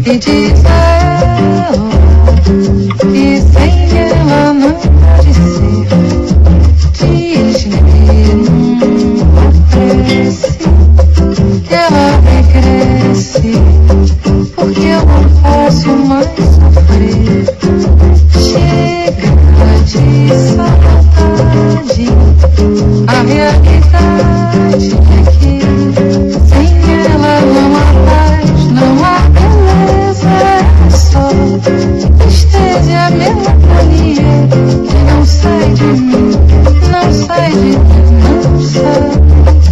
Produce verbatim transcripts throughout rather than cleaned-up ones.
e diz a ela que sem ela não pode ser. Diz-lhe numa prece que ela regresse, porque eu não posso mais sofrer. Chega de saudade, a realidade é que sem ela não há paz, não há beleza, é só tristeza e a melancolia que não sai de mim, não sai de mim, não sai.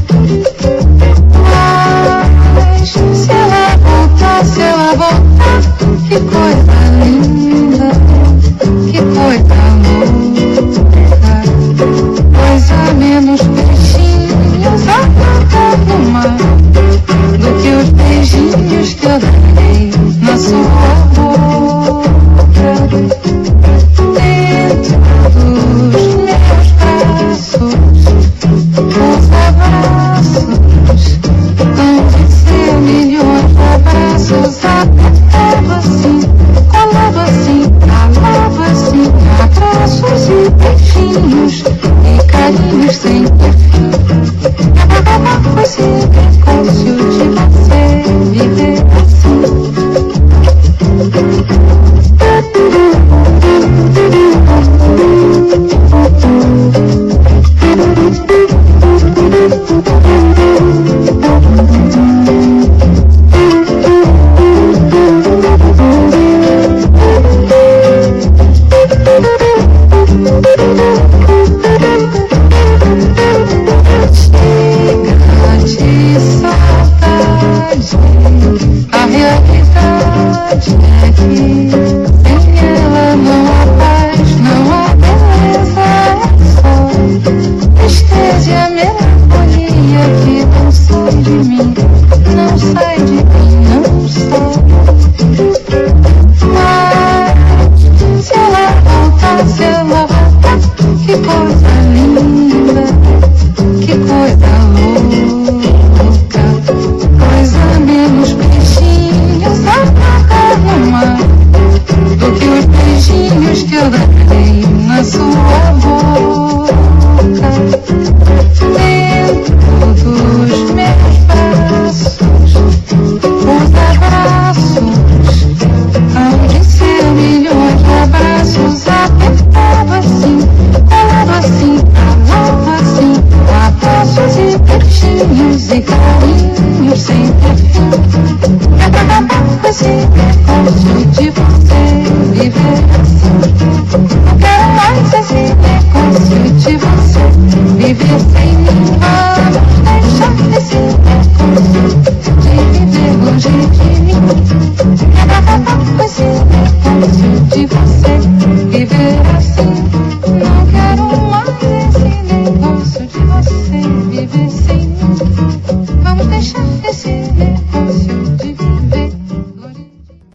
Mas se ela voltar, se ela voltar, que coisa linda, que coisa louca, coisa menos peixinhos afogados no mar do que os beijinhos que eu dei na sua boca. Dentro dos meus braços, os abraços hão de ser milhões de abraços, apertado assim, colado assim, calado assim, abraços e beijinhos e carinhos sem ter fim. Pois é negócio de você viver assim. A realidade é que sem ela não há paz, não há beleza, é só tristeza e a melancolia que não sai de mim, não sai de mim, não sai. Mas se ela voltar, se ela voltar, que coisa linda, que coisa louca, coisa menos beijinhos apagados no mar do que os beijinhos que eu dei na sua boca. Dentro dos meus braços, os abraços hão de ser milhões de abraços, apertado assim, colado assim, calado assim, abraços e beijinhos e carinhos sem ter fim. Esse negócio de você viver assim, não quero mais esse negócio de você viver sem mim.